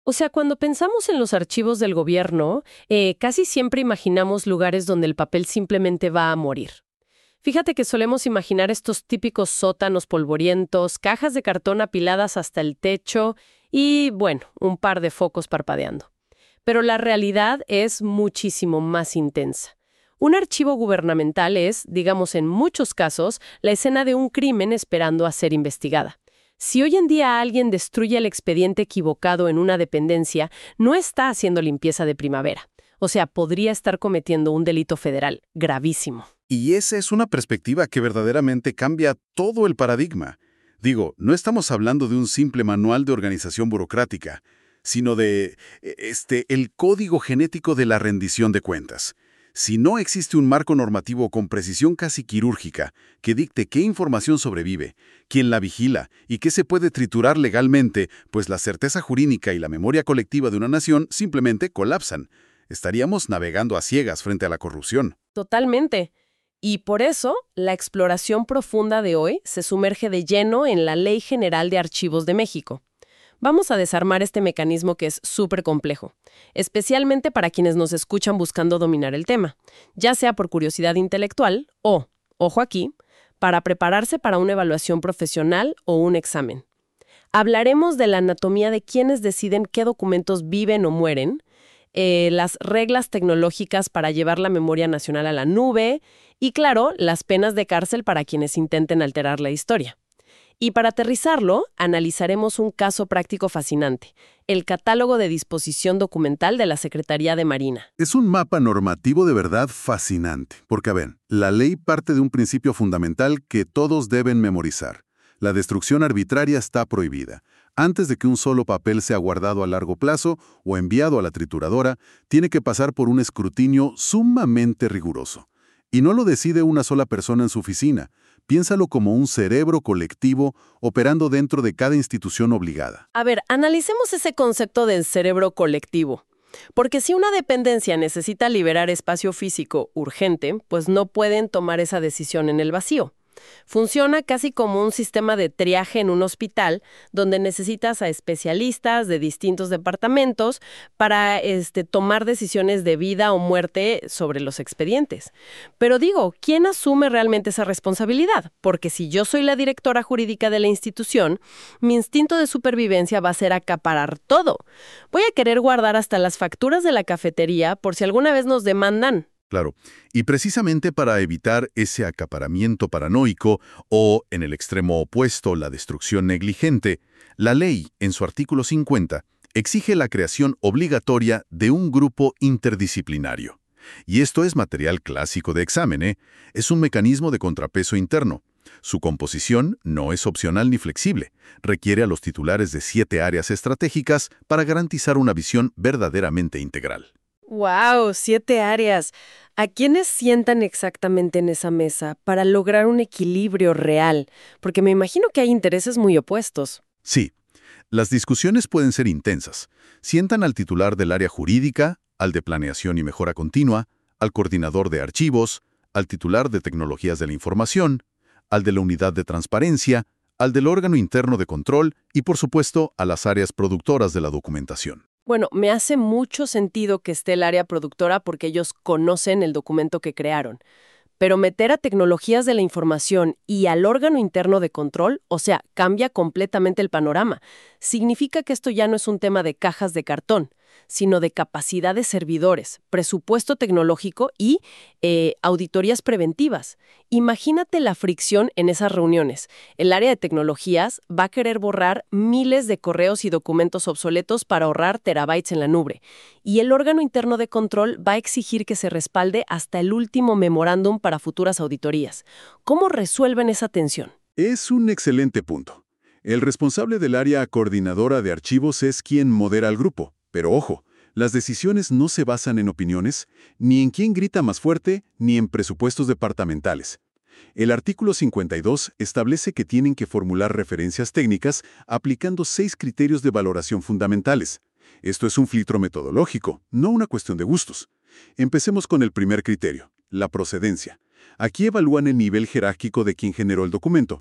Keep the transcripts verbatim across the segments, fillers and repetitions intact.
O sea, cuando pensamos en los archivos del gobierno, eh, casi siempre imaginamos lugares donde el papel simplemente va a morir. Fíjate que solemos imaginar estos típicos sótanos polvorientos, cajas de cartón apiladas hasta el techo y, bueno, un par de focos parpadeando. Pero la realidad es muchísimo más intensa. Un archivo gubernamental es, digamos en muchos casos, la escena de un crimen esperando a ser investigada. Si hoy en día alguien destruye el expediente equivocado en una dependencia, no está haciendo limpieza de primavera. O sea, podría estar cometiendo un delito federal gravísimo. Y esa es una perspectiva que verdaderamente cambia todo el paradigma. Digo, no estamos hablando de un simple manual de organización burocrática, sino de este, el código genético de la rendición de cuentas. Si no existe un marco normativo con precisión casi quirúrgica que dicte qué información sobrevive, quién la vigila y qué se puede triturar legalmente, pues la certeza jurídica y la memoria colectiva de una nación simplemente colapsan. Estaríamos navegando a ciegas frente a la corrupción. Totalmente. Y por eso, la exploración profunda de hoy se sumerge de lleno en la Ley General de Archivos de México. Vamos a desarmar este mecanismo que es súper complejo, especialmente para quienes nos escuchan buscando dominar el tema, ya sea por curiosidad intelectual o, ojo aquí, para prepararse para una evaluación profesional o un examen. Hablaremos de la anatomía de quienes deciden qué documentos viven o mueren, eh, las reglas tecnológicas para llevar la memoria nacional a la nube y, claro, las penas de cárcel para quienes intenten alterar la historia. Y para aterrizarlo, analizaremos un caso práctico fascinante, el Catálogo de Disposición Documental de la Secretaría de Marina. Es un mapa normativo de verdad fascinante, porque, a ver, la ley parte de un principio fundamental que todos deben memorizar. La destrucción arbitraria está prohibida. Antes de que un solo papel sea guardado a largo plazo o enviado a la trituradora, tiene que pasar por un escrutinio sumamente riguroso. Y no lo decide una sola persona en su oficina. Piénsalo como un cerebro colectivo operando dentro de cada institución obligada. A ver, analicemos ese concepto del cerebro colectivo. Porque si una dependencia necesita liberar espacio físico urgente, pues no pueden tomar esa decisión en el vacío. Funciona casi como un sistema de triaje en un hospital, donde necesitas a especialistas de distintos departamentos para este, tomar decisiones de vida o muerte sobre los expedientes. Pero digo, ¿quién asume realmente esa responsabilidad? Porque si yo soy la directora jurídica de la institución, mi instinto de supervivencia va a ser acaparar todo. Voy a querer guardar hasta las facturas de la cafetería por si alguna vez nos demandan. Claro, y precisamente para evitar ese acaparamiento paranoico o, en el extremo opuesto, la destrucción negligente, la ley, en su artículo cincuenta, exige la creación obligatoria de un grupo interdisciplinario. Y esto es material clásico de examen, ¿eh? Es un mecanismo de contrapeso interno. Su composición no es opcional ni flexible. Requiere a los titulares de siete áreas estratégicas para garantizar una visión verdaderamente integral. ¡Wow! Siete áreas. ¿A quiénes sientan exactamente en esa mesa para lograr un equilibrio real? Porque me imagino que hay intereses muy opuestos. Sí, las discusiones pueden ser intensas. Sientan al titular del área jurídica, al de planeación y mejora continua, al coordinador de archivos, al titular de tecnologías de la información, al de la unidad de transparencia, al del órgano interno de control y, por supuesto, a las áreas productoras de la documentación. Bueno, me hace mucho sentido que esté el área productora porque ellos conocen el documento que crearon. Pero meter a tecnologías de la información y al órgano interno de control, o sea, cambia completamente el panorama. Significa que esto ya no es un tema de cajas de cartón, sino de capacidad de servidores, presupuesto tecnológico y eh, auditorías preventivas. Imagínate la fricción en esas reuniones. El área de tecnologías va a querer borrar miles de correos y documentos obsoletos para ahorrar terabytes en la nube. Y el órgano interno de control va a exigir que se respalde hasta el último memorándum para futuras auditorías. ¿Cómo resuelven esa tensión? Es un excelente punto. El responsable del área coordinadora de archivos es quien modera al grupo. Pero ojo, las decisiones no se basan en opiniones, ni en quién grita más fuerte, ni en presupuestos departamentales. El artículo cincuenta y dos establece que tienen que formular referencias técnicas aplicando seis criterios de valoración fundamentales. Esto es un filtro metodológico, no una cuestión de gustos. Empecemos con el primer criterio, la procedencia. Aquí evalúan el nivel jerárquico de quien generó el documento.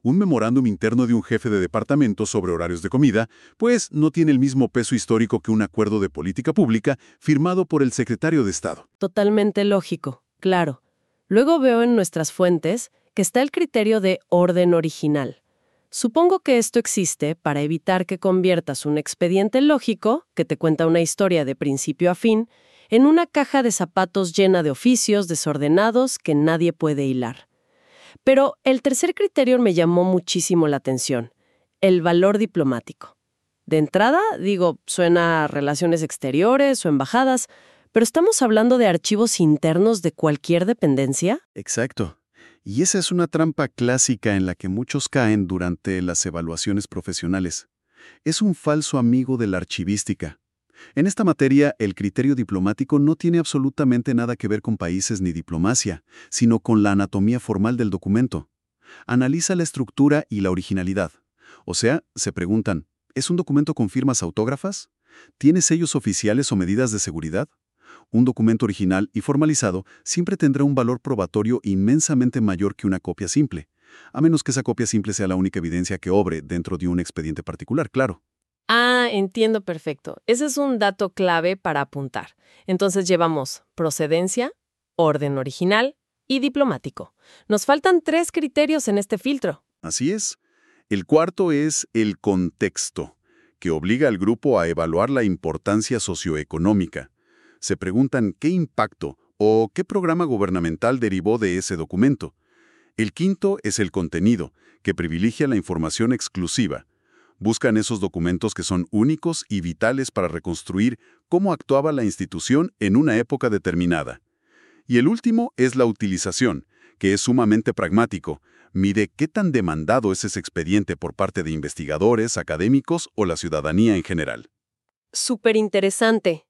Un memorándum interno de un jefe de departamento sobre horarios de comida, pues no tiene el mismo peso histórico que un acuerdo de política pública firmado por el secretario de Estado. Totalmente lógico, claro. Luego veo en nuestras fuentes que está el criterio de orden original. Supongo que esto existe para evitar que conviertas un expediente lógico, que te cuenta una historia de principio a fin, en una caja de zapatos llena de oficios desordenados que nadie puede hilar. Pero el tercer criterio me llamó muchísimo la atención, el valor diplomático. De entrada, digo, suena a relaciones exteriores o embajadas, pero ¿estamos hablando de archivos internos de cualquier dependencia? Exacto. Y esa es una trampa clásica en la que muchos caen durante las evaluaciones profesionales. Es un falso amigo de la archivística. En esta materia, el criterio diplomático no tiene absolutamente nada que ver con países ni diplomacia, sino con la anatomía formal del documento. Analiza la estructura y la originalidad. O sea, se preguntan, ¿es un documento con firmas autógrafas? ¿Tiene sellos oficiales o medidas de seguridad? Un documento original y formalizado siempre tendrá un valor probatorio inmensamente mayor que una copia simple, a menos que esa copia simple sea la única evidencia que obre dentro de un expediente particular, claro. Ah, entiendo perfecto. Ese es un dato clave para apuntar. Entonces llevamos procedencia, orden original y diplomático. Nos faltan tres criterios en este filtro. Así es. El cuarto es el contexto, que obliga al grupo a evaluar la importancia socioeconómica. Se preguntan qué impacto o qué programa gubernamental derivó de ese documento. El quinto es el contenido, que privilegia la información exclusiva. Buscan esos documentos que son únicos y vitales para reconstruir cómo actuaba la institución en una época determinada. Y el último es la utilización, que es sumamente pragmático. Mide qué tan demandado es ese expediente por parte de investigadores, académicos o la ciudadanía en general. Súper interesante.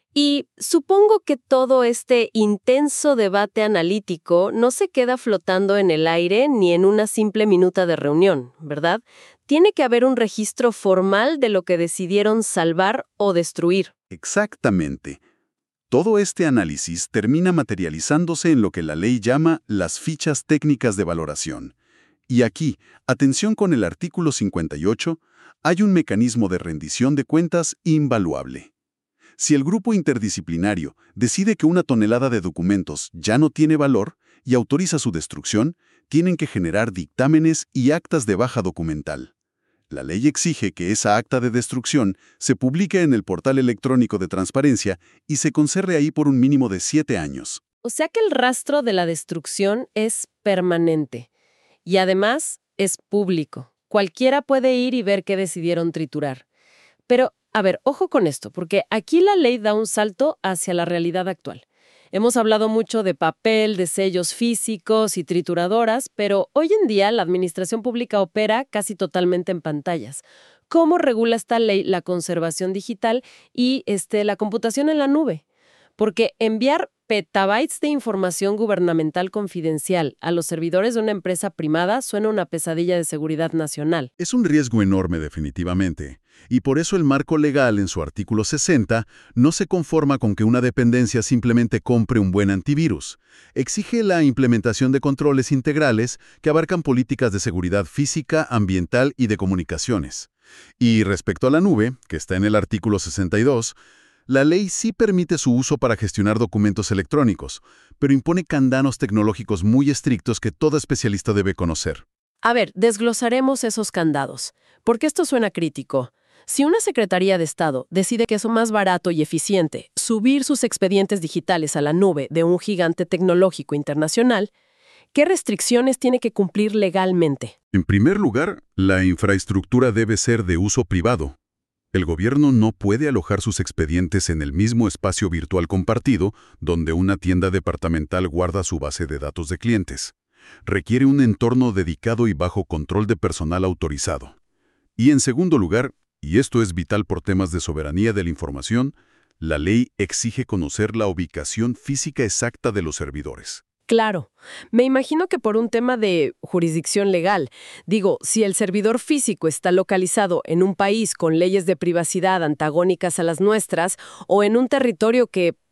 Y supongo que todo este intenso debate analítico no se queda flotando en el aire ni en una simple minuta de reunión, ¿verdad? Tiene que haber un registro formal de lo que decidieron salvar o destruir. Exactamente. Todo este análisis termina materializándose en lo que la ley llama las fichas técnicas de valoración. Y aquí, atención con el artículo cincuenta y ocho, hay un mecanismo de rendición de cuentas invaluable. Si el grupo interdisciplinario decide que una tonelada de documentos ya no tiene valor y autoriza su destrucción, tienen que generar dictámenes y actas de baja documental. La ley exige que esa acta de destrucción se publique en el portal electrónico de transparencia y se conserve ahí por un mínimo de siete años. O sea que el rastro de la destrucción es permanente y además es público. Cualquiera puede ir y ver qué decidieron triturar. Pero, a ver, ojo con esto, porque aquí la ley da un salto hacia la realidad actual. Hemos hablado mucho de papel, de sellos físicos y trituradoras, pero hoy en día la administración pública opera casi totalmente en pantallas. ¿Cómo regula esta ley la conservación digital y este, la computación en la nube? Porque enviar petabytes de información gubernamental confidencial a los servidores de una empresa privada suena una pesadilla de seguridad nacional. Es un riesgo enorme definitivamente, y por eso el marco legal en su artículo sesenta no se conforma con que una dependencia simplemente compre un buen antivirus. Exige la implementación de controles integrales que abarcan políticas de seguridad física, ambiental y de comunicaciones. Y respecto a la nube, que está en el artículo sesenta y dos, la ley sí permite su uso para gestionar documentos electrónicos, pero impone candados tecnológicos muy estrictos que todo especialista debe conocer. A ver, desglosaremos esos candados, porque esto suena crítico. Si una Secretaría de Estado decide que es más barato y eficiente subir sus expedientes digitales a la nube de un gigante tecnológico internacional, ¿qué restricciones tiene que cumplir legalmente? En primer lugar, la infraestructura debe ser de uso privado. El gobierno no puede alojar sus expedientes en el mismo espacio virtual compartido donde una tienda departamental guarda su base de datos de clientes. Requiere un entorno dedicado y bajo control de personal autorizado. Y en segundo lugar, y esto es vital por temas de soberanía de la información, la ley exige conocer la ubicación física exacta de los servidores. Claro, me imagino que por un tema de jurisdicción legal. Digo, si el servidor físico está localizado en un país con leyes de privacidad antagónicas a las nuestras o en un territorio que,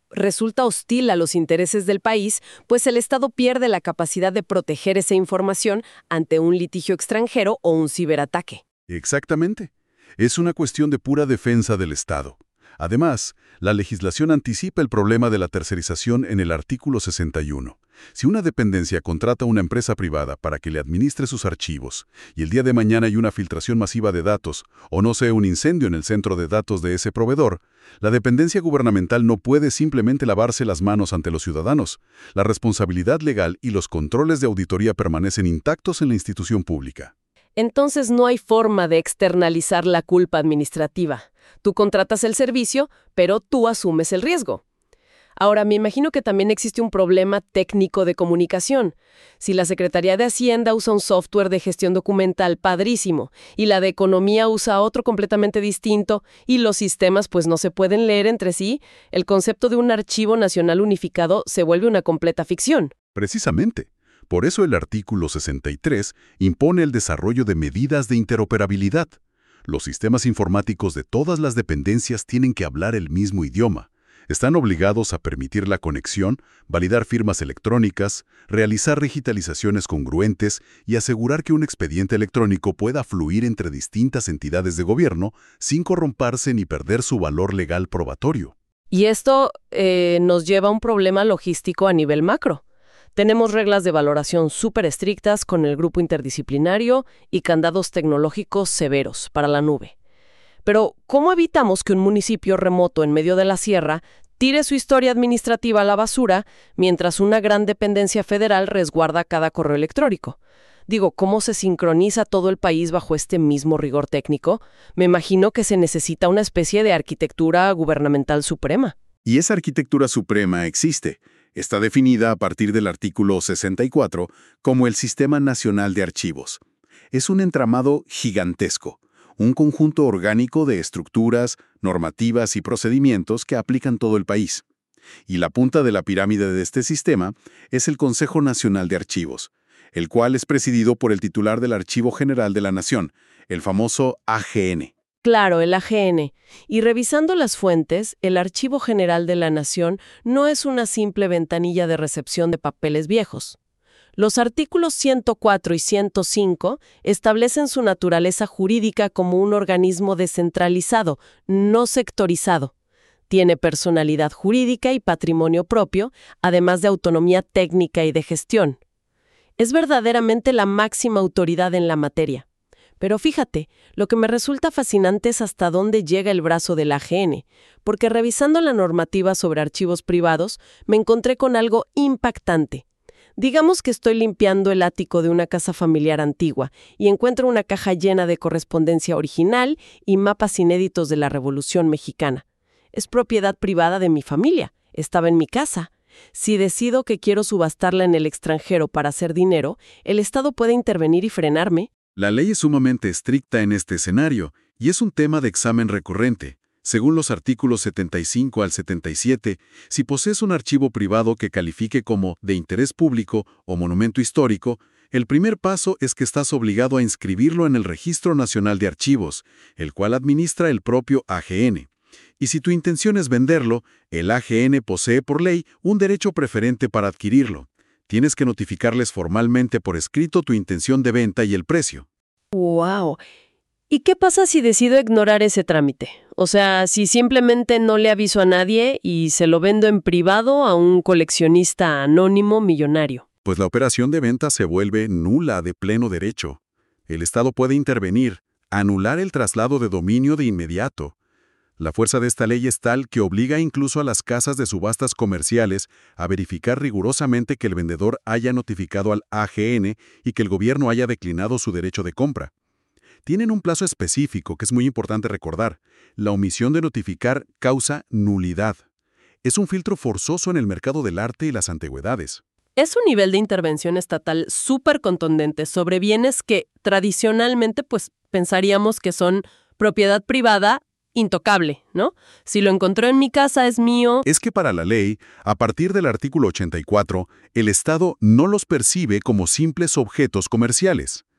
resulta hostil a los intereses del país, pues el Estado pierde la capacidad de proteger esa información ante un litigio extranjero o un ciberataque. Exactamente. Es una cuestión de pura defensa del Estado. Además, la legislación anticipa el problema de la tercerización en el artículo sesenta y uno. Si una dependencia contrata a una empresa privada para que le administre sus archivos, y el día de mañana hay una filtración masiva de datos, o no sé, un incendio en el centro de datos de ese proveedor, la dependencia gubernamental no puede simplemente lavarse las manos ante los ciudadanos. La responsabilidad legal y los controles de auditoría permanecen intactos en la institución pública. Entonces no hay forma de externalizar la culpa administrativa. Tú contratas el servicio, pero tú asumes el riesgo. Ahora, me imagino que también existe un problema técnico de comunicación. Si la Secretaría de Hacienda usa un software de gestión documental padrísimo, y la de Economía usa otro completamente distinto, y los sistemas pues no se pueden leer entre sí, el concepto de un archivo nacional unificado se vuelve una completa ficción. Precisamente. Por eso el artículo sesenta y tres impone el desarrollo de medidas de interoperabilidad. Los sistemas informáticos de todas las dependencias tienen que hablar el mismo idioma. Están obligados a permitir la conexión, validar firmas electrónicas, realizar digitalizaciones congruentes y asegurar que un expediente electrónico pueda fluir entre distintas entidades de gobierno sin corromperse ni perder su valor legal probatorio. Y esto eh, nos lleva a un problema logístico a nivel macro. Tenemos reglas de valoración súper estrictas con el grupo interdisciplinario y candados tecnológicos severos para la nube. Pero, ¿cómo evitamos que un municipio remoto en medio de la sierra tire su historia administrativa a la basura mientras una gran dependencia federal resguarda cada correo electrónico? Digo, ¿cómo se sincroniza todo el país bajo este mismo rigor técnico? Me imagino que se necesita una especie de arquitectura gubernamental suprema. Y esa arquitectura suprema existe. Está definida a partir del artículo sesenta y cuatro como el Sistema Nacional de Archivos. Es un entramado gigantesco, un conjunto orgánico de estructuras, normativas y procedimientos que aplican todo el país. Y la punta de la pirámide de este sistema es el Consejo Nacional de Archivos, el cual es presidido por el titular del Archivo General de la Nación, el famoso A G N. Claro, el A G N. Y revisando las fuentes, el Archivo General de la Nación no es una simple ventanilla de recepción de papeles viejos. Los artículos ciento cuatro y ciento cinco establecen su naturaleza jurídica como un organismo descentralizado, no sectorizado. Tiene personalidad jurídica y patrimonio propio, además de autonomía técnica y de gestión. Es verdaderamente la máxima autoridad en la materia. Pero fíjate, lo que me resulta fascinante es hasta dónde llega el brazo del A G N, porque revisando la normativa sobre archivos privados, me encontré con algo impactante. Digamos que estoy limpiando el ático de una casa familiar antigua y encuentro una caja llena de correspondencia original y mapas inéditos de la Revolución Mexicana. Es propiedad privada de mi familia, estaba en mi casa. Si decido que quiero subastarla en el extranjero para hacer dinero, el Estado puede intervenir y frenarme. La ley es sumamente estricta en este escenario y es un tema de examen recurrente. Según los artículos setenta y cinco al setenta y siete, si posees un archivo privado que califique como de interés público o monumento histórico, el primer paso es que estás obligado a inscribirlo en el Registro Nacional de Archivos, el cual administra el propio A G N. Y si tu intención es venderlo, el A G N posee por ley un derecho preferente para adquirirlo. Tienes que notificarles formalmente por escrito tu intención de venta y el precio. ¡Wow! ¿Y qué pasa si decido ignorar ese trámite? O sea, si simplemente no le aviso a nadie y se lo vendo en privado a un coleccionista anónimo millonario. Pues la operación de venta se vuelve nula de pleno derecho. El Estado puede intervenir, anular el traslado de dominio de inmediato. La fuerza de esta ley es tal que obliga incluso a las casas de subastas comerciales a verificar rigurosamente que el vendedor haya notificado al A G N y que el gobierno haya declinado su derecho de compra. Tienen un plazo específico que es muy importante recordar. La omisión de notificar causa nulidad. Es un filtro forzoso en el mercado del arte y las antigüedades. Es un nivel de intervención estatal súper contundente sobre bienes que tradicionalmente pues pensaríamos que son propiedad privada intocable, ¿no? Si lo encontró en mi casa es mío. Es que para la ley, a partir del artículo ochenta y cuatro, el Estado no los percibe como simples objetos comerciales.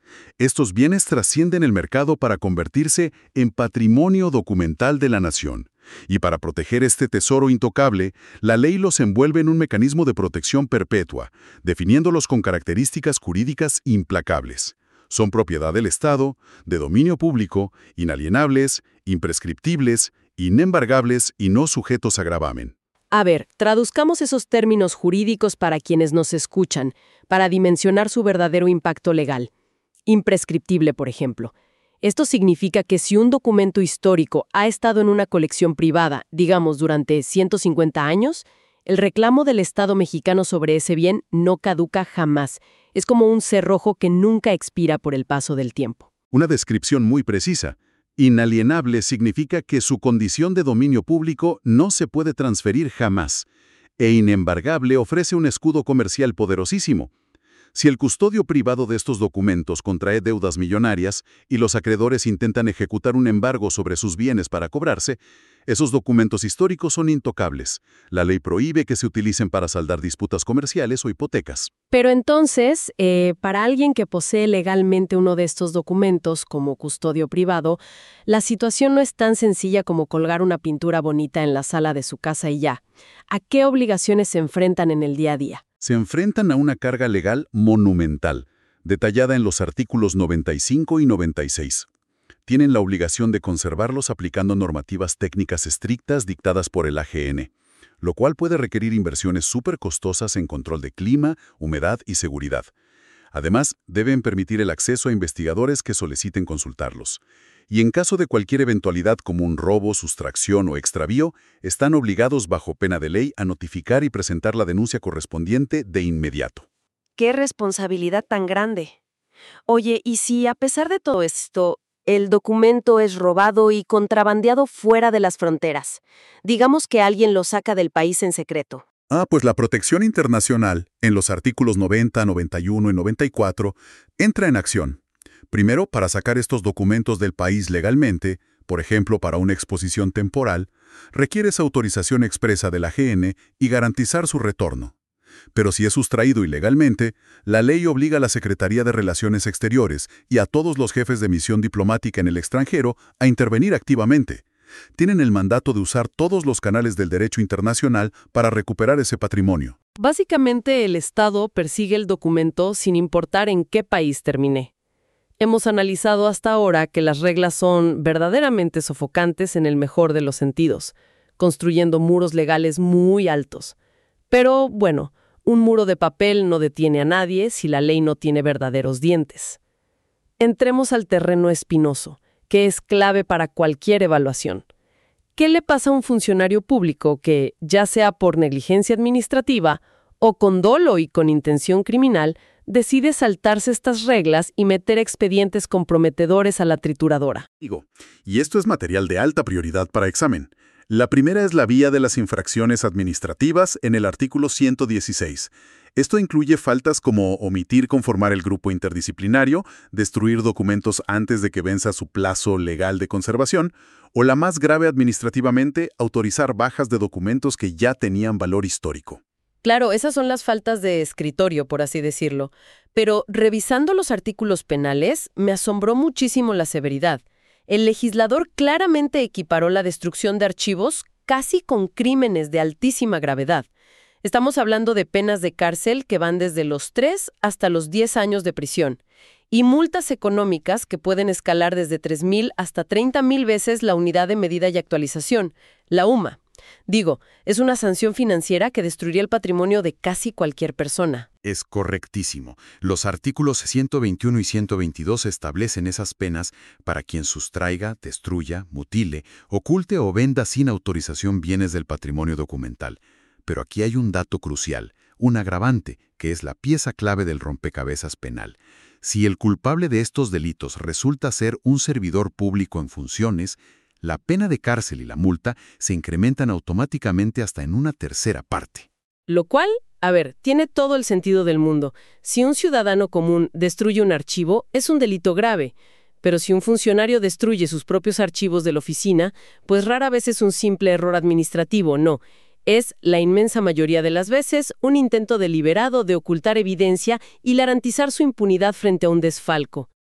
Estos bienes trascienden el mercado para convertirse en patrimonio documental de la nación. Y para proteger este tesoro intocable, la ley los envuelve en un mecanismo de protección perpetua, definiéndolos con características jurídicas implacables. Son propiedad del Estado, de dominio público, inalienables, imprescriptibles, inembargables y no sujetos a gravamen. A ver, traduzcamos esos términos jurídicos para quienes nos escuchan, para dimensionar su verdadero impacto legal. Imprescriptible, por ejemplo. Esto significa que si un documento histórico ha estado en una colección privada, digamos durante ciento cincuenta años, el reclamo del Estado mexicano sobre ese bien no caduca jamás. Es como un cerrojo que nunca expira por el paso del tiempo. Una descripción muy precisa. Inalienable significa que su condición de dominio público no se puede transferir jamás, e inembargable ofrece un escudo comercial poderosísimo. Si el custodio privado de estos documentos contrae deudas millonarias y los acreedores intentan ejecutar un embargo sobre sus bienes para cobrarse, esos documentos históricos son intocables. La ley prohíbe que se utilicen para saldar disputas comerciales o hipotecas. Pero entonces, eh, para alguien que posee legalmente uno de estos documentos como custodio privado, la situación no es tan sencilla como colgar una pintura bonita en la sala de su casa y ya. ¿A qué obligaciones se enfrentan en el día a día? Se enfrentan a una carga legal monumental, detallada en los artículos noventa y cinco y noventa y seis. Tienen la obligación de conservarlos aplicando normativas técnicas estrictas dictadas por el A G N, lo cual puede requerir inversiones súper costosas en control de clima, humedad y seguridad. Además, deben permitir el acceso a investigadores que soliciten consultarlos. Y en caso de cualquier eventualidad como un robo, sustracción o extravío, están obligados bajo pena de ley a notificar y presentar la denuncia correspondiente de inmediato. ¡Qué responsabilidad tan grande! Oye, ¿y si a pesar de todo esto, el documento es robado y contrabandeado fuera de las fronteras? Digamos que alguien lo saca del país en secreto. Ah, pues la protección internacional, en los artículos noventa, noventa y uno y noventa y cuatro, entra en acción. Primero, para sacar estos documentos del país legalmente, por ejemplo, para una exposición temporal, requieres autorización expresa de la A G N y garantizar su retorno. Pero si es sustraído ilegalmente, la ley obliga a la Secretaría de Relaciones Exteriores y a todos los jefes de misión diplomática en el extranjero a intervenir activamente. Tienen el mandato de usar todos los canales del derecho internacional para recuperar ese patrimonio. Básicamente, el Estado persigue el documento sin importar en qué país termine. Hemos analizado hasta ahora que las reglas son verdaderamente sofocantes en el mejor de los sentidos, construyendo muros legales muy altos. Pero, bueno, un muro de papel no detiene a nadie si la ley no tiene verdaderos dientes. Entremos al terreno espinoso, que es clave para cualquier evaluación. ¿Qué le pasa a un funcionario público que, ya sea por negligencia administrativa o con dolo y con intención criminal, decide saltarse estas reglas y meter expedientes comprometedores a la trituradora? Digo, y esto es material de alta prioridad para examen. La primera es la vía de las infracciones administrativas en el artículo ciento dieciséis. Esto incluye faltas como omitir conformar el grupo interdisciplinario, destruir documentos antes de que venza su plazo legal de conservación, o la más grave administrativamente, autorizar bajas de documentos que ya tenían valor histórico. Claro, esas son las faltas de escritorio, por así decirlo. Pero revisando los artículos penales, me asombró muchísimo la severidad. El legislador claramente equiparó la destrucción de archivos casi con crímenes de altísima gravedad. Estamos hablando de penas de cárcel que van desde los tres hasta los diez años de prisión y multas económicas que pueden escalar desde tres mil hasta treinta mil veces la unidad de medida y actualización, la U M A. Digo, es una sanción financiera que destruiría el patrimonio de casi cualquier persona. Es correctísimo. Los artículos ciento veintiuno y ciento veintidós establecen esas penas para quien sustraiga, destruya, mutile, oculte o venda sin autorización bienes del patrimonio documental. Pero aquí hay un dato crucial, un agravante, que es la pieza clave del rompecabezas penal. Si el culpable de estos delitos resulta ser un servidor público en funciones, la pena de cárcel y la multa se incrementan automáticamente hasta en una tercera parte. Lo cual, a ver, tiene todo el sentido del mundo. Si un ciudadano común destruye un archivo, es un delito grave. Pero si un funcionario destruye sus propios archivos de la oficina, pues rara vez es un simple error administrativo, no. Es, la inmensa mayoría de las veces, un intento deliberado de ocultar evidencia y garantizar su impunidad frente a un desfalco.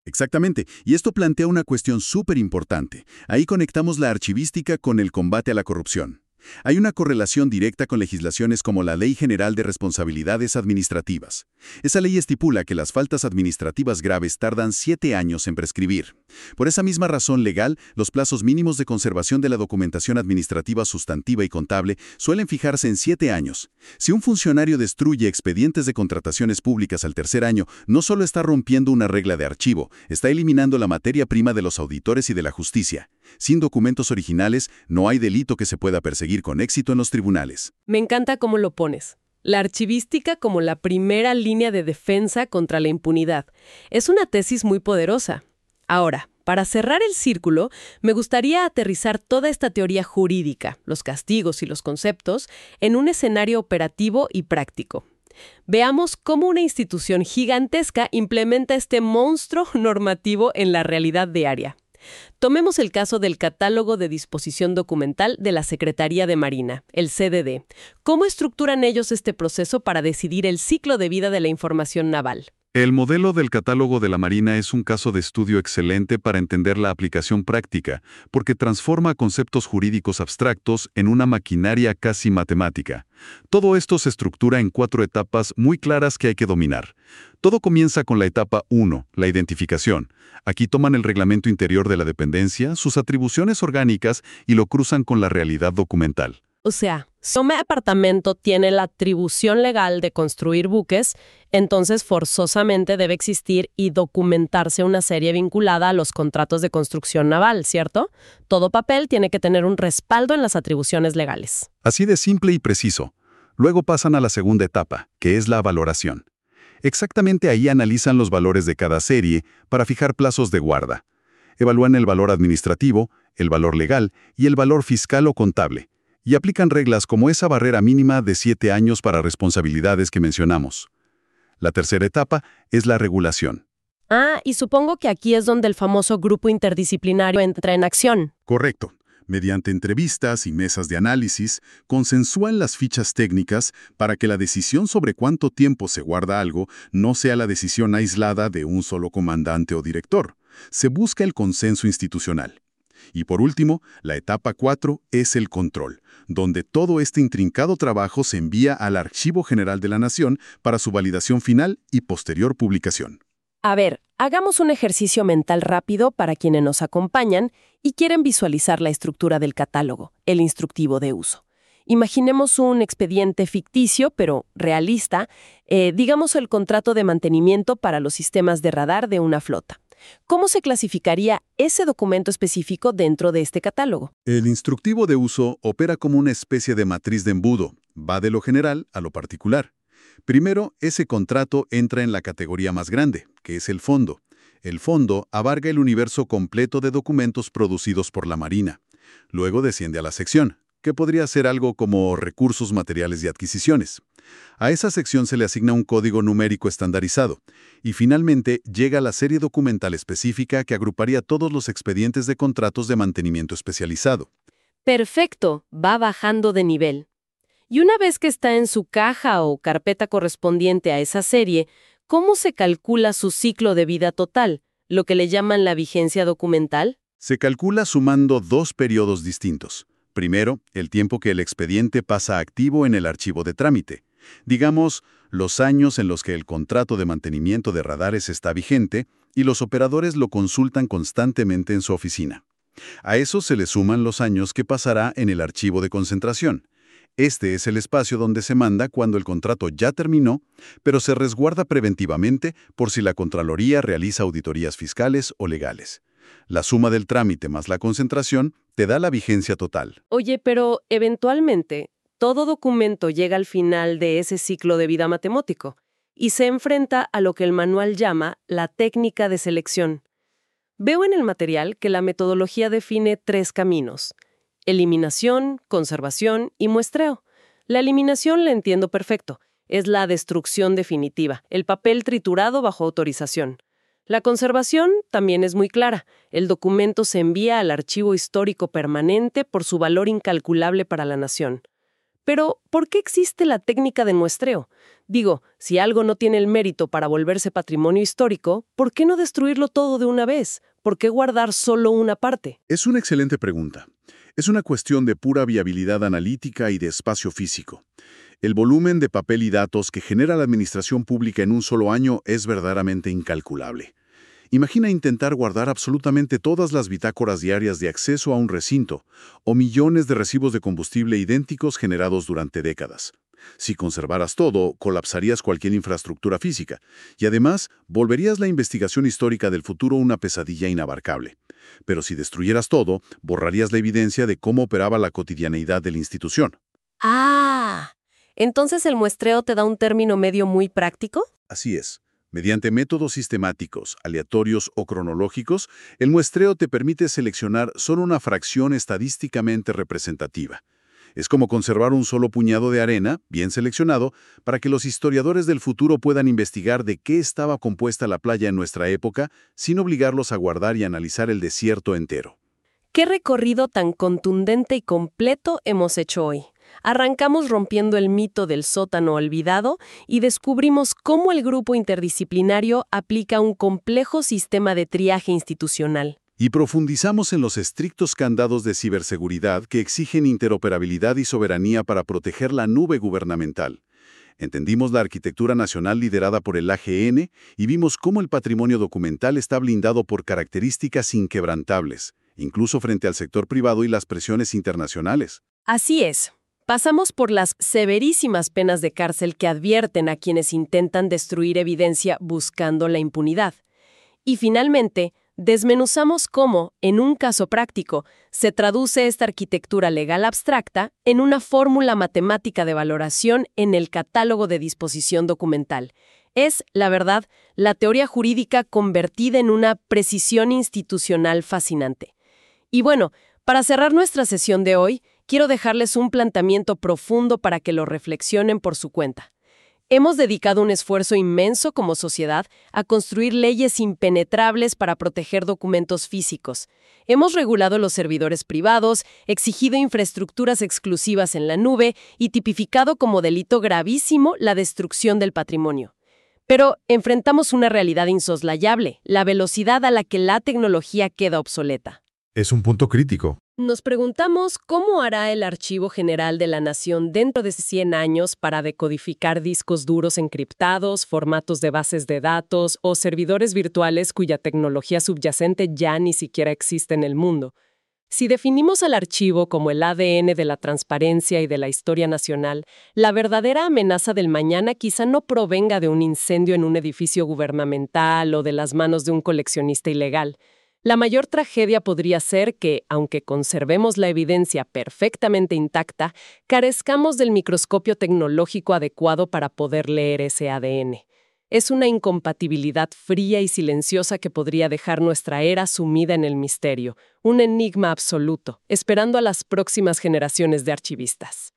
Exactamente, y esto plantea una cuestión súper importante. Ahí conectamos la archivística con el combate a la corrupción. Hay una correlación directa con legislaciones como la Ley General de Responsabilidades Administrativas. Esa ley estipula que las faltas administrativas graves tardan siete años en prescribir. Por esa misma razón legal, los plazos mínimos de conservación de la documentación administrativa sustantiva y contable suelen fijarse en siete años. Si un funcionario destruye expedientes de contrataciones públicas al tercer año, no solo está rompiendo una regla de archivo, está eliminando la materia prima de los auditores y de la justicia. Sin documentos originales, no hay delito que se pueda perseguir con éxito en los tribunales. Me encanta cómo lo pones. La archivística como la primera línea de defensa contra la impunidad. Es una tesis muy poderosa. Ahora, para cerrar el círculo, me gustaría aterrizar toda esta teoría jurídica, los castigos y los conceptos, en un escenario operativo y práctico. Veamos cómo una institución gigantesca implementa este monstruo normativo en la realidad diaria. Tomemos el caso del Catálogo de Disposición Documental de la Secretaría de Marina, el C D D. ¿Cómo estructuran ellos este proceso para decidir el ciclo de vida de la información naval? El modelo del catálogo de la Marina es un caso de estudio excelente para entender la aplicación práctica, porque transforma conceptos jurídicos abstractos en una maquinaria casi matemática. Todo esto se estructura en cuatro etapas muy claras que hay que dominar. Todo comienza con la etapa uno, la identificación. Aquí toman el reglamento interior de la dependencia, sus atribuciones orgánicas y lo cruzan con la realidad documental. O sea, si un departamento tiene la atribución legal de construir buques, entonces forzosamente debe existir y documentarse una serie vinculada a los contratos de construcción naval, ¿cierto? Todo papel tiene que tener un respaldo en las atribuciones legales. Así de simple y preciso. Luego pasan a la segunda etapa, que es la valoración. Exactamente ahí analizan los valores de cada serie para fijar plazos de guarda. Evalúan el valor administrativo, el valor legal y el valor fiscal o contable. Y aplican reglas como esa barrera mínima de siete años para responsabilidades que mencionamos. La tercera etapa es la regulación. Ah, y supongo que aquí es donde el famoso grupo interdisciplinario entra en acción. Correcto. Mediante entrevistas y mesas de análisis, consensúan las fichas técnicas para que la decisión sobre cuánto tiempo se guarda algo no sea la decisión aislada de un solo comandante o director. Se busca el consenso institucional. Y por último, la etapa cuatro es el control, donde todo este intrincado trabajo se envía al Archivo General de la Nación para su validación final y posterior publicación. A ver, hagamos un ejercicio mental rápido para quienes nos acompañan y quieren visualizar la estructura del catálogo, el instructivo de uso. Imaginemos un expediente ficticio, pero realista, eh, digamos el contrato de mantenimiento para los sistemas de radar de una flota. ¿Cómo se clasificaría ese documento específico dentro de este catálogo? El instructivo de uso opera como una especie de matriz de embudo, va de lo general a lo particular. Primero, ese contrato entra en la categoría más grande, que es el fondo. El fondo abarca el universo completo de documentos producidos por la Marina. Luego desciende a la sección, que podría ser algo como recursos materiales y adquisiciones. A esa sección se le asigna un código numérico estandarizado. Y finalmente llega la serie documental específica que agruparía todos los expedientes de contratos de mantenimiento especializado. Perfecto, va bajando de nivel. Y una vez que está en su caja o carpeta correspondiente a esa serie, ¿cómo se calcula su ciclo de vida total, lo que le llaman la vigencia documental? Se calcula sumando dos periodos distintos. Primero, el tiempo que el expediente pasa activo en el archivo de trámite. Digamos, los años en los que el contrato de mantenimiento de radares está vigente y los operadores lo consultan constantemente en su oficina. A eso se le suman los años que pasará en el archivo de concentración. Este es el espacio donde se manda cuando el contrato ya terminó, pero se resguarda preventivamente por si la Contraloría realiza auditorías fiscales o legales. La suma del trámite más la concentración te da la vigencia total. Oye, pero eventualmente, todo documento llega al final de ese ciclo de vida matemático y se enfrenta a lo que el manual llama la técnica de selección. Veo en el material que la metodología define tres caminos: eliminación, conservación y muestreo. La eliminación la entiendo perfecto. Es la destrucción definitiva, el papel triturado bajo autorización. La conservación también es muy clara. El documento se envía al archivo histórico permanente por su valor incalculable para la nación. Pero, ¿por qué existe la técnica de muestreo? Digo, si algo no tiene el mérito para volverse patrimonio histórico, ¿por qué no destruirlo todo de una vez? ¿Por qué guardar solo una parte? Es una excelente pregunta. Es una cuestión de pura viabilidad analítica y de espacio físico. El volumen de papel y datos que genera la administración pública en un solo año es verdaderamente incalculable. Imagina intentar guardar absolutamente todas las bitácoras diarias de acceso a un recinto, o millones de recibos de combustible idénticos generados durante décadas. Si conservaras todo, colapsarías cualquier infraestructura física, y además volverías la investigación histórica del futuro una pesadilla inabarcable. Pero si destruyeras todo, borrarías la evidencia de cómo operaba la cotidianeidad de la institución. Ah, ¿entonces el muestreo te da un término medio muy práctico? Así es. Mediante métodos sistemáticos, aleatorios o cronológicos, el muestreo te permite seleccionar solo una fracción estadísticamente representativa. Es como conservar un solo puñado de arena, bien seleccionado, para que los historiadores del futuro puedan investigar de qué estaba compuesta la playa en nuestra época, sin obligarlos a guardar y analizar el desierto entero. ¿Qué recorrido tan contundente y completo hemos hecho hoy? Arrancamos rompiendo el mito del sótano olvidado y descubrimos cómo el grupo interdisciplinario aplica un complejo sistema de triaje institucional. Y profundizamos en los estrictos candados de ciberseguridad que exigen interoperabilidad y soberanía para proteger la nube gubernamental. Entendimos la arquitectura nacional liderada por el A G N y vimos cómo el patrimonio documental está blindado por características inquebrantables, incluso frente al sector privado y las presiones internacionales. Así es. Pasamos por las severísimas penas de cárcel que advierten a quienes intentan destruir evidencia buscando la impunidad. Y finalmente, desmenuzamos cómo, en un caso práctico, se traduce esta arquitectura legal abstracta en una fórmula matemática de valoración en el catálogo de disposición documental. Es, la verdad, la teoría jurídica convertida en una precisión institucional fascinante. Y bueno, para cerrar nuestra sesión de hoy, quiero dejarles un planteamiento profundo para que lo reflexionen por su cuenta. Hemos dedicado un esfuerzo inmenso como sociedad a construir leyes impenetrables para proteger documentos físicos. Hemos regulado los servidores privados, exigido infraestructuras exclusivas en la nube y tipificado como delito gravísimo la destrucción del patrimonio. Pero enfrentamos una realidad insoslayable, la velocidad a la que la tecnología queda obsoleta. Es un punto crítico. Nos preguntamos cómo hará el Archivo General de la Nación dentro de cien años para decodificar discos duros encriptados, formatos de bases de datos o servidores virtuales cuya tecnología subyacente ya ni siquiera existe en el mundo. Si definimos al archivo como el A D N de la transparencia y de la historia nacional, la verdadera amenaza del mañana quizá no provenga de un incendio en un edificio gubernamental o de las manos de un coleccionista ilegal. La mayor tragedia podría ser que, aunque conservemos la evidencia perfectamente intacta, carezcamos del microscopio tecnológico adecuado para poder leer ese A D N. Es una incompatibilidad fría y silenciosa que podría dejar nuestra era sumida en el misterio, un enigma absoluto, esperando a las próximas generaciones de archivistas.